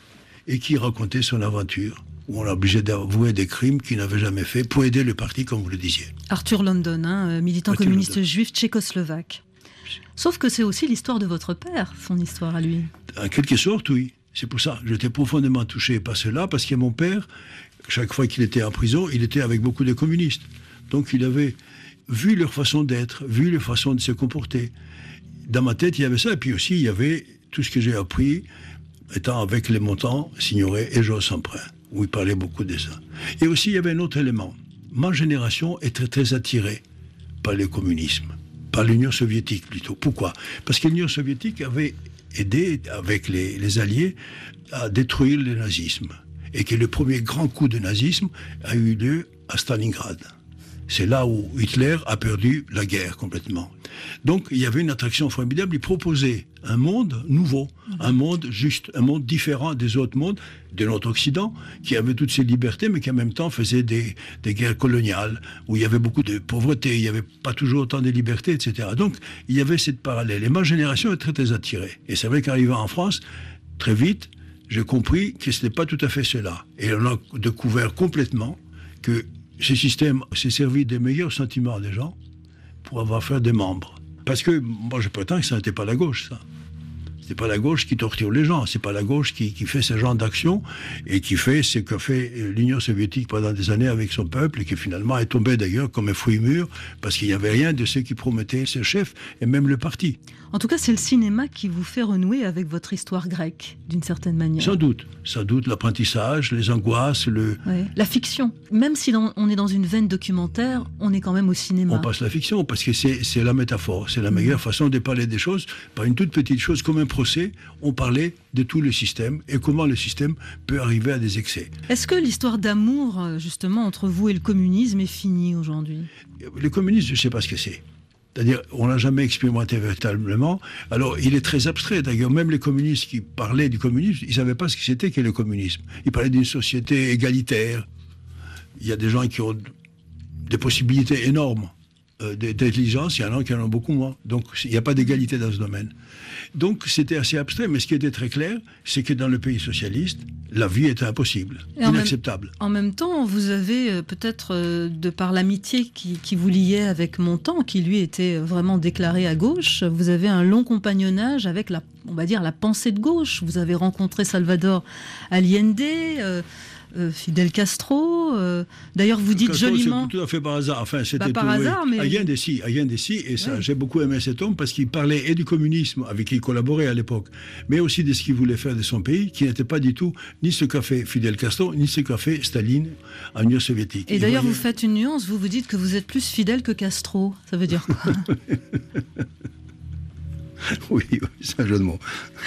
et qui racontait son aventure, où on l'a obligé d'avouer des crimes qu'il n'avait jamais fait pour aider le parti, comme vous le disiez. Arthur London, militant communiste juif tchécoslovaque. Sauf que c'est aussi l'histoire de votre père, son histoire à lui. En quelque sorte, oui. C'est pour ça que j'étais profondément touché par cela, parce que mon père, chaque fois qu'il était en prison, il était avec beaucoup de communistes. Donc il avait vu leur façon d'être, vu leur façon de se comporter. Dans ma tête, il y avait ça. Et puis aussi, il y avait tout ce que j'ai appris étant avec les Montants, Signoret et Georges Semprin, où il parlait beaucoup de ça. Et aussi, il y avait un autre élément. Ma génération était très attirée par le communisme, par l'Union soviétique plutôt. Pourquoi? Parce que l'Union soviétique avait aidé, avec les Alliés, à détruire le nazisme. Et que le premier grand coup de nazisme a eu lieu à Stalingrad. C'est là où Hitler a perdu la guerre complètement. Donc il y avait une attraction formidable. Il proposait un monde nouveau, un monde juste, un monde différent des autres mondes de notre Occident, qui avait toutes ses libertés, mais qui en même temps faisait des guerres coloniales, où il y avait beaucoup de pauvreté, il n'y avait pas toujours autant de libertés, etc. Donc il y avait cette parallèle. Et ma génération est très, très attirée. Et c'est vrai qu'arrivant en France, très vite, j'ai compris que ce n'était pas tout à fait cela. Et on a découvert complètement que ce système s'est servi des meilleurs sentiments des gens pour avoir fait des membres. Parce que moi je prétends que ça n'était pas la gauche, ça. C'est pas la gauche qui torture les gens, c'est pas la gauche qui fait ce genre d'action et qui fait ce que fait l'Union soviétique pendant des années avec son peuple et qui finalement est tombé d'ailleurs comme un fruit mûr parce qu'il n'y avait rien de ce qui promettait ses chefs et même le parti. En tout cas, c'est le cinéma qui vous fait renouer avec votre histoire grecque, d'une certaine manière. Sans doute, l'apprentissage, les angoisses, la fiction. Même si on est dans une veine documentaire, on est quand même au cinéma. On passe la fiction parce que c'est la métaphore, c'est la meilleure façon de parler des choses. Par une toute petite chose comme un procès, on parlait de tout le système et comment le système peut arriver à des excès. Est-ce que l'histoire d'amour, justement, entre vous et le communisme est finie aujourd'hui? Le communisme, je ne sais pas ce que c'est. C'est-à-dire, on n'a jamais expérimenté véritablement. Alors, il est très abstrait. D'ailleurs, même les communistes qui parlaient du communisme, ils ne savaient pas ce que c'était que le communisme. Ils parlaient d'une société égalitaire. Il y a des gens qui ont des possibilités énormes d'intelligence, il y en a qui en ont beaucoup moins. Donc, il n'y a pas d'égalité dans ce domaine. Donc, c'était assez abstrait, mais ce qui était très clair, c'est que dans le pays socialiste, la vie était impossible, inacceptable. En même temps, vous avez peut-être, de par l'amitié qui vous liait avec Montand, qui lui était vraiment déclaré à gauche, vous avez un long compagnonnage avec on va dire, la pensée de gauche. Vous avez rencontré Salvador Allende, Fidel Castro. D'ailleurs, vous dites Castro, joliment. C'est tout à fait par hasard. Enfin, c'était par hasard, mais Allende, et ça, j'ai beaucoup aimé cet homme parce qu'il parlait et du communisme avec qui il collaborait à l'époque, mais aussi de ce qu'il voulait faire de son pays, qui n'était pas du tout ni ce qu'a fait Fidel Castro, ni ce qu'a fait Staline en Union soviétique. Et d'ailleurs, vous faites une nuance. Vous dites que vous êtes plus fidèle que Castro. Ça veut dire quoi? Oui, c'est un jeu de mots.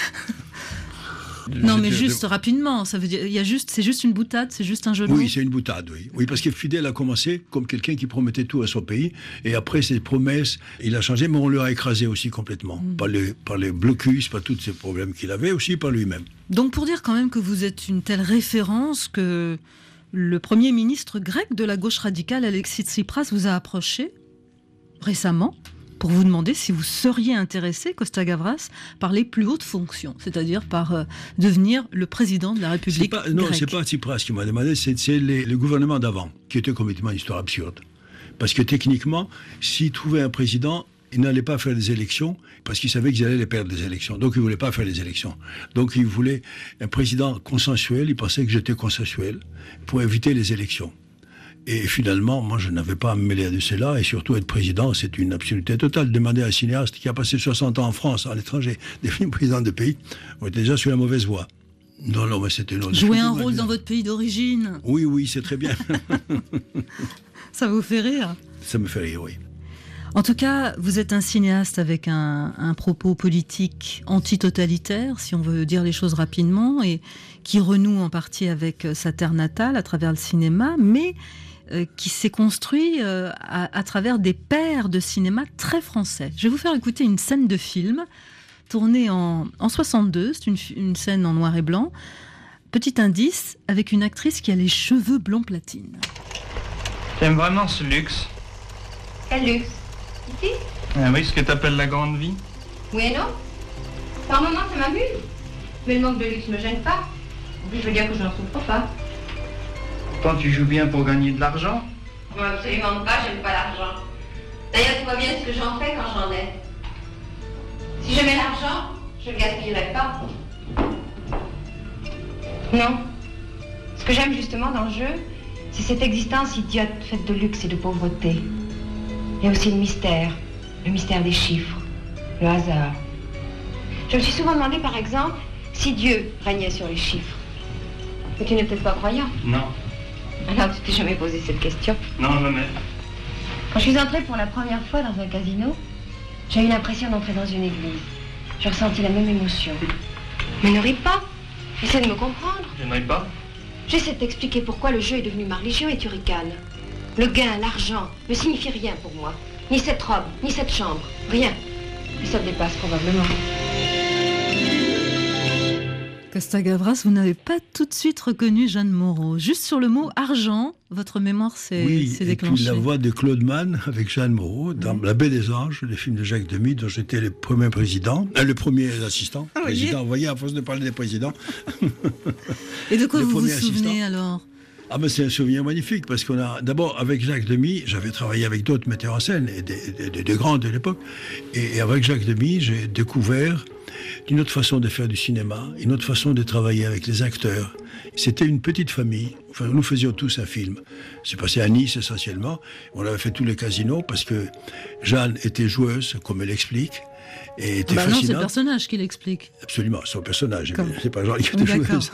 Non, mais juste rapidement, ça veut dire, c'est juste une boutade, c'est juste un jeu de mots. Oui, c'est une boutade, oui. Oui, parce que Fidel a commencé comme quelqu'un qui promettait tout à son pays, et après ses promesses, il a changé, mais on l'a écrasé aussi complètement, par les blocus, par tous ces problèmes qu'il avait, aussi par lui-même. Donc pour dire quand même que vous êtes une telle référence que le Premier ministre grec de la gauche radicale, Alexis Tsipras, vous a approché récemment pour vous demander si vous seriez intéressé, Costa Gavras, par les plus hautes fonctions, c'est-à-dire par devenir le président de la République grecque. Non, c'est pas Tsipras qui m'a demandé, c'est le gouvernement d'avant, qui était complètement une histoire absurde. Parce que techniquement, s'il trouvait un président, il n'allait pas faire des élections, parce qu'il savait qu'ils allaient les perdre des élections. Donc il ne voulait pas faire les élections. Donc il voulait un président consensuel, il pensait que j'étais consensuel, pour éviter les élections. Et finalement, moi, je n'avais pas à me mêler de cela, et surtout être président, c'est une absurdité totale. Demander à un cinéaste qui a passé 60 ans en France, à l'étranger, devenir président de pays, on était déjà sur la mauvaise voie. Non, mais c'était une autre. Jouer un rôle dans votre pays d'origine. Oui, c'est très bien. Ça vous fait rire? Ça me fait rire, oui. En tout cas, vous êtes un cinéaste avec un propos politique anti-totalitaire, si on veut dire les choses rapidement, et qui renoue en partie avec sa terre natale à travers le cinéma, mais qui s'est construit à travers des pairs de cinéma très français. Je vais vous faire écouter une scène de film tournée en 62, c'est une scène en noir et blanc. Petit indice, avec une actrice qui a les cheveux blond platine. T'aimes vraiment ce luxe? Quel luxe? Ici? Ah oui, ce que t'appelles la grande vie? Oui et non. Par moments, ça m'amuse. Mais le manque de luxe me gêne pas. En plus, je veux dire que je n'en souffre pas. Pourtant, tu joues bien pour gagner de l'argent. Non, absolument pas, j'aime pas l'argent. D'ailleurs, tu vois bien ce que j'en fais quand j'en ai. Si j'aimais l'argent, je le gaspillerais pas. Non. Ce que j'aime justement dans le jeu, c'est cette existence idiote faite de luxe et de pauvreté. Et aussi le mystère des chiffres, le hasard. Je me suis souvent demandé, par exemple, si Dieu régnait sur les chiffres. Mais tu n'es peut-être pas croyant. Non. Alors tu t'es jamais posé cette question? Non, jamais. Quand je suis entrée pour la première fois dans un casino, j'ai eu l'impression d'entrer dans une église. J'ai ressenti la même émotion. Mais ne ris pas. Essaie de me comprendre. Je ne ris pas. J'essaie de t'expliquer pourquoi le jeu est devenu ma religion et tu ricanes. Le gain, l'argent, ne signifie rien pour moi. Ni cette robe, ni cette chambre. Rien. Et ça me dépasse probablement. Costa-Gavras, vous n'avez pas tout de suite reconnu Jeanne Moreau. Juste sur le mot argent, votre mémoire s'est déclenchée. Et puis la voix de Claude Mann avec Jeanne Moreau dans La Baie des Anges, le film de Jacques Demy, dont j'étais le premier président, le premier assistant. Président, vous voyez, à force de parler des présidents. Et de quoi vous vous souvenez alors? Ah ben c'est un souvenir magnifique, parce qu'on a, d'abord, avec Jacques Demy, j'avais travaillé avec d'autres metteurs en scène, et des grands de l'époque, et avec Jacques Demy, j'ai découvert une autre façon de faire du cinéma, une autre façon de travailler avec les acteurs. C'était une petite famille, enfin nous faisions tous un film. C'est passé à Nice essentiellement, on avait fait tous les casinos, parce que Jeanne était joueuse, comme elle explique, et était fascinante. Non, c'est le personnage qui l'explique. Absolument, son personnage, c'est pas Jeanne qui était joueuse.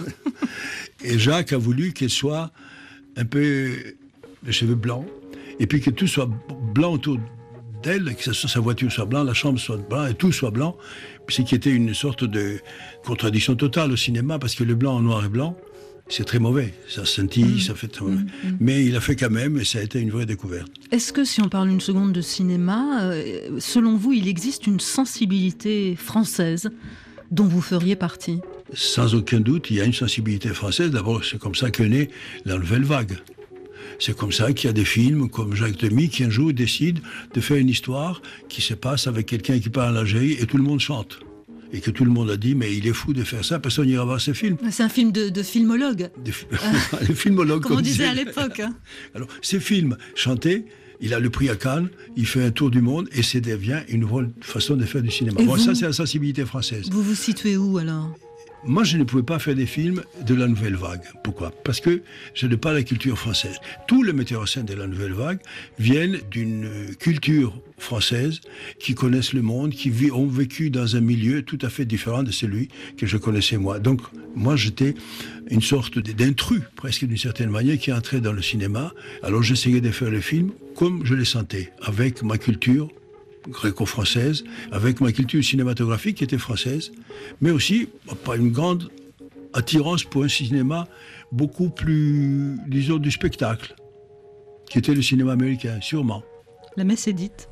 Et Jacques a voulu qu'elle soit un peu les cheveux blancs, et puis que tout soit blanc autour d'elle, que sa voiture soit blanche, la chambre soit blanche, et tout soit blanc, ce qui était une sorte de contradiction totale au cinéma, parce que le blanc en noir et blanc, c'est très mauvais, ça scintille, ça fait très mauvais. Mais il a fait quand même, et ça a été une vraie découverte. Est-ce que, si on parle une seconde de cinéma, selon vous, il existe une sensibilité française dont vous feriez partie? Sans aucun doute, il y a une sensibilité française. D'abord, c'est comme ça qu'est née la nouvelle vague. C'est comme ça qu'il y a des films comme Jacques Demy qui un jour décide de faire une histoire qui se passe avec quelqu'un qui parle en Algérie et tout le monde chante. Et que tout le monde a dit, mais il est fou de faire ça, personne n'ira voir ces films. C'est un film de filmologue. Le filmologue, comme on disait à l'époque. Hein. Alors, ces films chantés, il a le prix à Cannes, il fait un tour du monde et ça devient une nouvelle façon de faire du cinéma. Bon, ça, c'est la sensibilité française. Vous vous situez où alors? Moi, je ne pouvais pas faire des films de la nouvelle vague. Pourquoi? Parce que je n'ai pas la culture française. Tous les metteurs en scène de la nouvelle vague viennent d'une culture française, qui connaissent le monde, qui ont vécu dans un milieu tout à fait différent de celui que je connaissais moi. Donc, moi, j'étais une sorte d'intrus, presque d'une certaine manière, qui entrait dans le cinéma. Alors, j'essayais de faire les films comme je les sentais, avec ma culture gréco-française, avec ma culture cinématographique qui était française, mais aussi pas une grande attirance pour un cinéma beaucoup plus, disons, du spectacle, qui était le cinéma américain, sûrement. La messe est dite.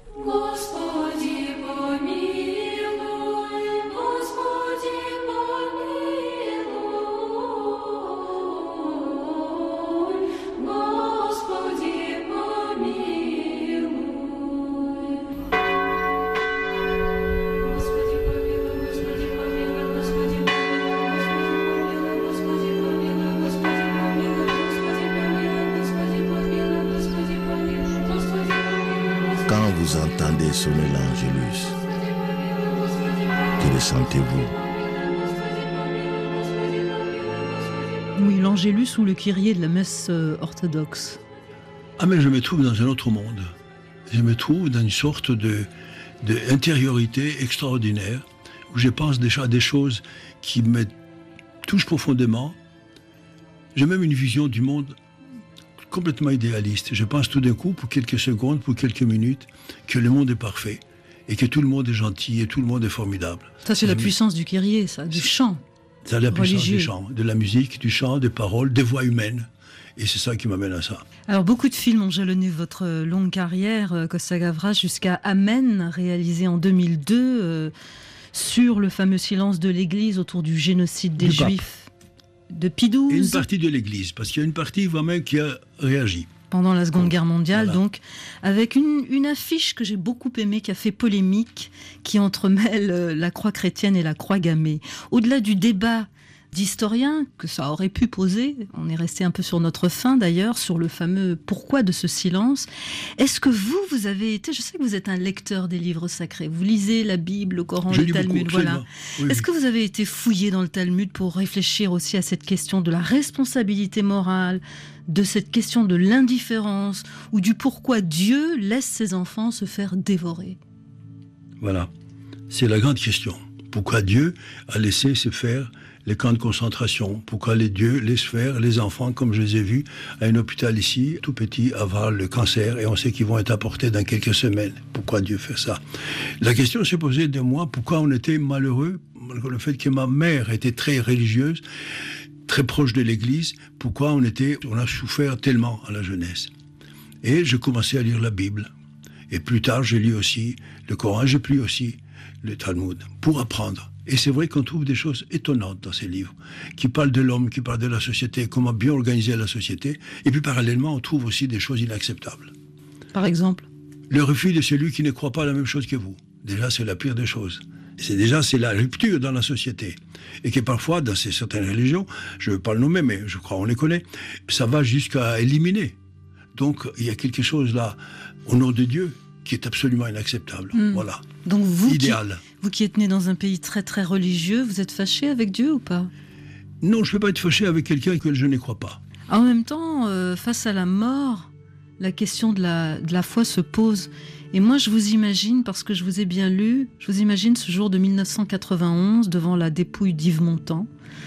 Quand vous entendez sonner l'Angélus, que ressentez-vous? Oui, l'Angélus ou le Kyrie de la messe orthodoxe. Ah, mais je me trouve dans un autre monde. Je me trouve dans une sorte de intériorité extraordinaire, où je pense déjà à des choses qui me touchent profondément. J'ai même une vision du monde complètement idéaliste. Je pense tout d'un coup, pour quelques secondes, pour quelques minutes, que le monde est parfait et que tout le monde est gentil et tout le monde est formidable. Ça, c'est la puissance du Kyrie, ça, du chant. C'est la puissance religieux. du chant, de la musique, du chant, des paroles, des voix humaines. Et c'est ça qui m'amène à ça. Alors, beaucoup de films ont jalonné votre longue carrière, Costa Gavras, jusqu'à Amen, réalisé en 2002, sur le fameux silence de l'Église autour du génocide des Juifs de Pie XII. Et une partie de l'Église, parce qu'il y a une partie vraiment qui a réagi. Pendant la Seconde Guerre mondiale, voilà. donc, avec une affiche que j'ai beaucoup aimée, qui a fait polémique, qui entremêle la croix chrétienne et la croix gammée. Au-delà du débat d'historiens que ça aurait pu poser, on est resté un peu sur notre faim d'ailleurs, sur le fameux pourquoi de ce silence. Est-ce que vous avez été, je sais que vous êtes un lecteur des livres sacrés, vous lisez la Bible, le Coran, le Talmud, voilà. Oui, Est-ce que vous avez été fouillé dans le Talmud pour réfléchir aussi à cette question de la responsabilité morale, de cette question de l'indifférence ou du pourquoi Dieu laisse ses enfants se faire dévorer? Voilà, c'est la grande question. Pourquoi Dieu a laissé se faire les camps de concentration? Pourquoi Dieu laisse faire les enfants, comme je les ai vus, à un hôpital ici, tout petit, avoir le cancer, et on sait qu'ils vont être apportés dans quelques semaines? Pourquoi Dieu fait ça? La question s'est posée de moi, pourquoi on était malheureux, le fait que ma mère était très religieuse, très proche de l'Église, pourquoi on a souffert tellement à la jeunesse. Et j'ai commencé à lire la Bible. Et plus tard, j'ai lu aussi le Coran, j'ai lu aussi le Talmud, pour apprendre. Et c'est vrai qu'on trouve des choses étonnantes dans ces livres, qui parlent de l'homme, qui parlent de la société, comment bien organiser la société. Et puis parallèlement, on trouve aussi des choses inacceptables. Par exemple? Le refus de celui qui ne croit pas la même chose que vous. Déjà, c'est la pire des choses. C'est la rupture dans la société. Et que parfois, dans certaines religions, je ne veux pas le nommer, mais je crois qu'on les connaît, ça va jusqu'à éliminer. Donc, il y a quelque chose là, au nom de Dieu, qui est absolument inacceptable. Voilà. Donc vous idéal. Vous qui êtes né dans un pays très très religieux, vous êtes fâché avec Dieu ou pas? Non, je ne peux pas être fâché avec quelqu'un que je ne crois pas. En même temps, face à la mort, la question de la foi se pose. Et moi, je vous imagine, parce que je vous ai bien lu, je vous imagine ce jour de 1991, devant la dépouille d'Yves Montand,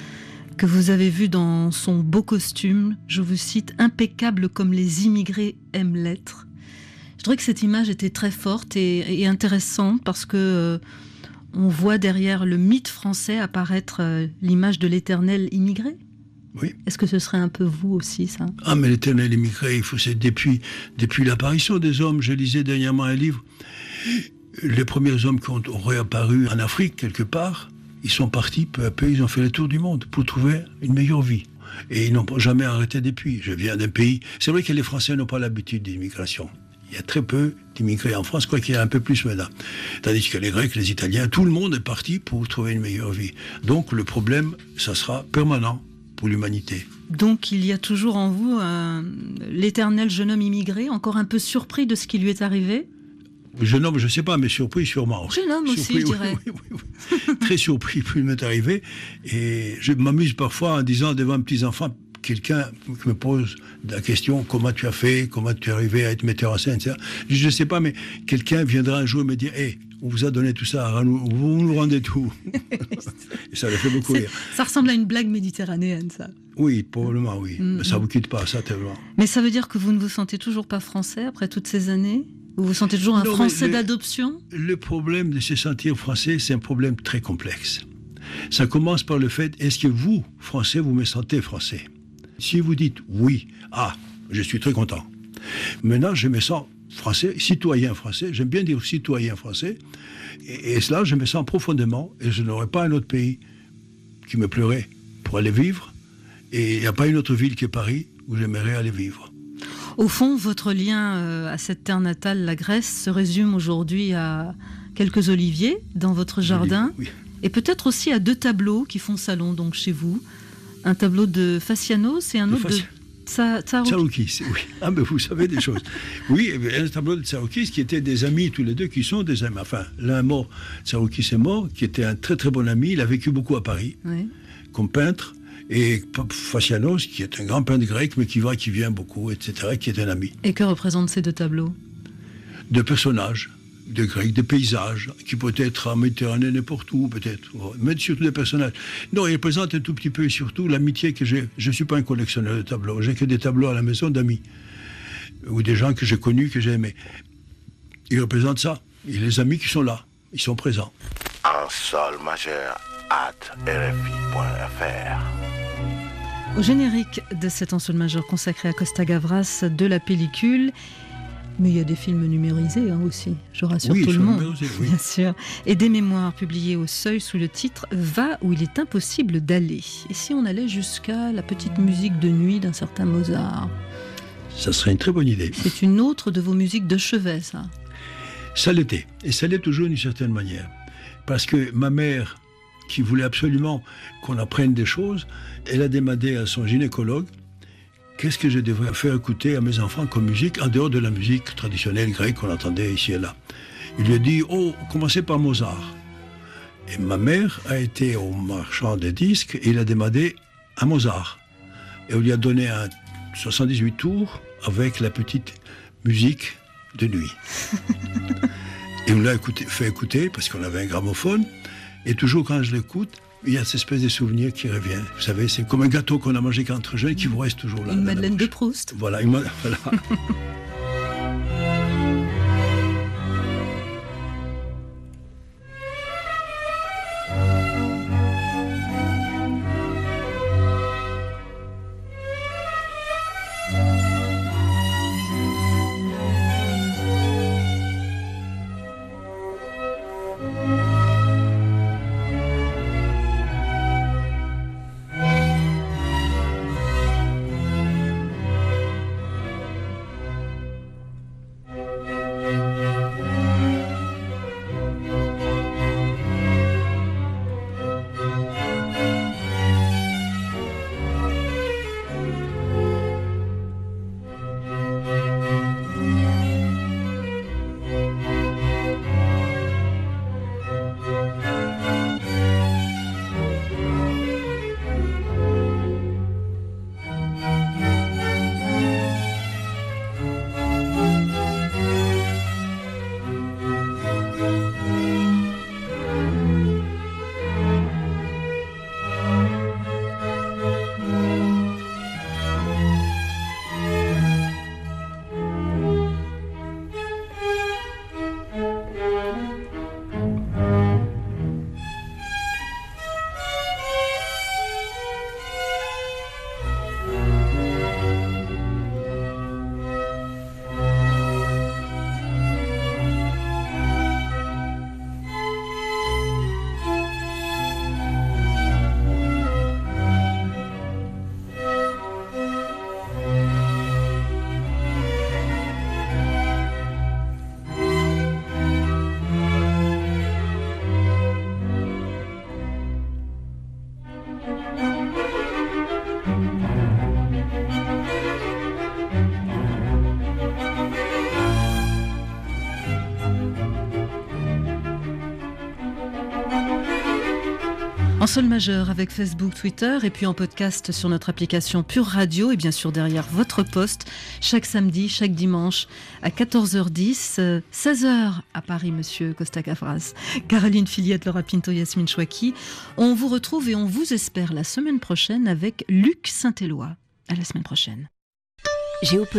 que vous avez vu dans son beau costume, je vous cite, « impeccable comme les immigrés aiment l'être ». Je trouvais que cette image était très forte et intéressante parce que on voit derrière le mythe français apparaître l'image de l'éternel immigré. Oui. Est-ce que ce serait un peu vous aussi, ça? Ah, mais l'éternel immigré, c'est depuis l'apparition des hommes. Je lisais dernièrement un livre. Les premiers hommes qui ont réapparu en Afrique, quelque part, ils sont partis peu à peu, ils ont fait le tour du monde pour trouver une meilleure vie. Et ils n'ont jamais arrêté depuis. Je viens d'un pays... C'est vrai que les Français n'ont pas l'habitude d'immigration. Il y a très peu d'immigrés en France, je crois qu'il y a un peu plus maintenant. Tandis que les Grecs, les Italiens, tout le monde est parti pour trouver une meilleure vie. Donc le problème, ça sera permanent pour l'humanité. Donc il y a toujours en vous l'éternel jeune homme immigré, encore un peu surpris de ce qui lui est arrivé? Jeune homme, je ne sais pas, mais surpris sûrement. Jeune homme aussi, surpris, je dirais. Oui. Très surpris, puis il m'est arrivé. Et je m'amuse parfois en disant devant un petit-enfant, quelqu'un qui me pose la question, comment tu as fait, comment tu es arrivé à être metteur en scène, etc. Je ne sais pas, mais quelqu'un viendra un jour me dire, hey, on vous a donné tout ça, vous nous rendez tout. Et ça le fait beaucoup rire. Ça ressemble à une blague méditerranéenne, ça. Oui, probablement, oui. Mais ça ne vous quitte pas, ça, tellement. Mais ça veut dire que vous ne vous sentez toujours pas français après toutes ces années? Vous vous sentez toujours un Français d'adoption? Le problème de se sentir français, c'est un problème très complexe. Ça commence par le fait, est-ce que vous, Français, vous me sentez français? Si vous dites oui, je suis très content. Maintenant, je me sens français, citoyen français, j'aime bien dire citoyen français, et cela, je me sens profondément, et je n'aurais pas un autre pays qui me plairait pour aller vivre, et il n'y a pas une autre ville que Paris où j'aimerais aller vivre. Au fond, votre lien à cette terre natale, la Grèce, se résume aujourd'hui à quelques oliviers dans votre jardin, oui. Et peut-être aussi à 2 tableaux qui font salon donc chez vous. Un tableau de Facianos et un autre de Tsaroukis. Oui. Ah, mais vous savez des choses. Oui, un tableau de Tsaroukis qui étaient des amis tous les deux, qui sont des amis. Enfin, l'un est mort, Tsaroukis est mort, qui était un très très bon ami. Il a vécu beaucoup à Paris, comme peintre. Et Facianos, qui est un grand peintre grec, mais qui va, qui vient beaucoup, etc., qui est un ami. Et que représentent ces 2 tableaux? 2 personnages des Grecs, des paysages, qui peut être en Méditerranée, n'importe où, peut-être. Mais surtout des personnages. Non, il représente un tout petit peu, et surtout, l'amitié que j'ai. Je ne suis pas un collectionneur de tableaux. J'ai que des tableaux à la maison d'amis. Ou des gens que j'ai connus, que j'ai aimés. Il représente ça. Et les amis qui sont là, ils sont présents. En sol majeur, @rfi.fr. Au générique de cet en sol majeur consacré à Costa Gavras, de la pellicule. Mais il y a des films numérisés aussi, je rassure tout le monde, oui. Bien sûr. Et des mémoires publiées au Seuil sous le titre « Va où il est impossible d'aller ». Et si on allait jusqu'à la petite musique de nuit d'un certain Mozart? Ça serait une très bonne idée. C'est une autre de vos musiques de chevet, ça. Ça l'était, et ça l'est toujours d'une certaine manière. Parce que ma mère, qui voulait absolument qu'on apprenne des choses, elle a demandé à son gynécologue qu'est-ce que je devrais faire écouter à mes enfants comme musique, en dehors de la musique traditionnelle grecque qu'on entendait ici et là. Il lui a dit, commencez par Mozart. Et ma mère a été au marchand des disques et il a demandé un Mozart. Et on lui a donné un 78 tours avec la petite musique de nuit. Et on l'a fait écouter parce qu'on avait un gramophone. Et toujours quand je l'écoute, il y a cette espèce de souvenir qui revient. Vous savez, c'est comme un gâteau qu'on a mangé quand on est jeune qui vous reste toujours là. Une Madeleine de Proust. Voilà. En sol majeur avec Facebook, Twitter et puis en podcast sur notre application Pure Radio et bien sûr derrière votre poste chaque samedi, chaque dimanche à 14h10, 16h à Paris, monsieur Costa Gavras. Caroline Fillette, Laura Pinto, Yasmine Chouaki. On vous retrouve et on vous espère la semaine prochaine avec Luc Saint-Éloi. À la semaine prochaine.